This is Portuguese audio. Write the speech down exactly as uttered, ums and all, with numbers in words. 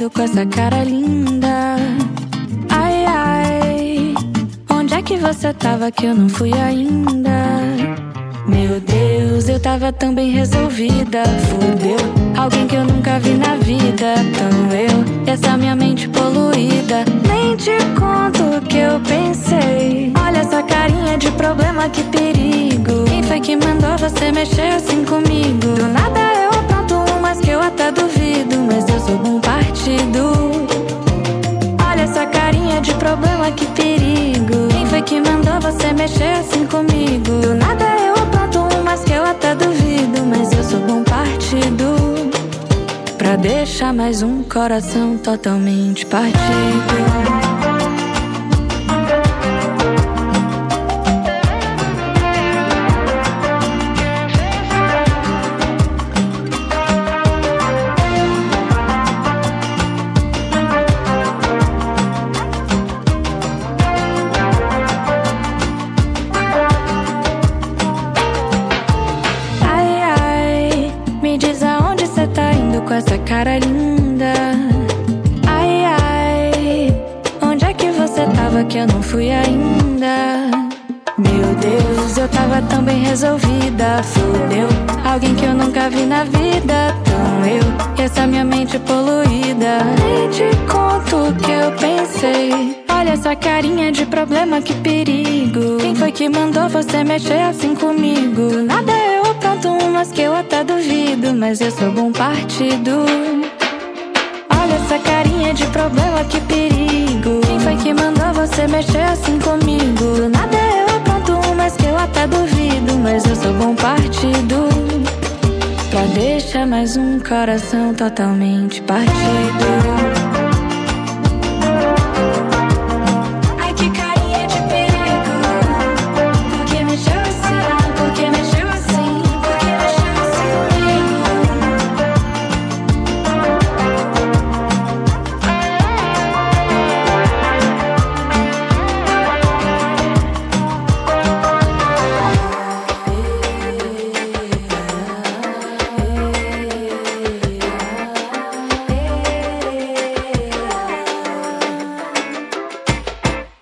indo com essa cara linda? Ai, ai, onde é que você tava que eu não fui ainda? Meu Deus, eu tava tão bem resolvida. Fudeu, alguém que eu nunca vi na vida. Tão eu, essa minha mente poluída. Nem te conto o que eu pensei. Olha essa carinha de problema, que perigo. Quem foi que mandou você mexer assim comigo? Do nada eu apronto umas que eu até duvido, mas eu sou bom partido. Olha essa carinha de problema, que perigo. Quem foi que mandou você mexer assim comigo? Do nada eu apronto umas que eu até duvido, mas eu sou bom partido. Pra deixar mais um coração totalmente partido. Com essa cara linda. Ai, ai, onde é que você tava que eu não fui ainda? Meu Deus, eu tava tão bem resolvida. Fudeu, alguém que eu nunca vi na vida. Tão eu, e essa minha mente poluída. Nem te conto o que eu pensei. Olha essa carinha de problema, que perigo. Quem foi que mandou você mexer assim comigo? Do nada eu apronto umas que eu até duvido, mas eu sou bom partido. Olha essa carinha de problema, que perigo. Quem foi que mandou você mexer assim comigo? Do nada eu apronto umas que eu até duvido, mas eu sou bom partido. Pra deixar mais um coração totalmente partido.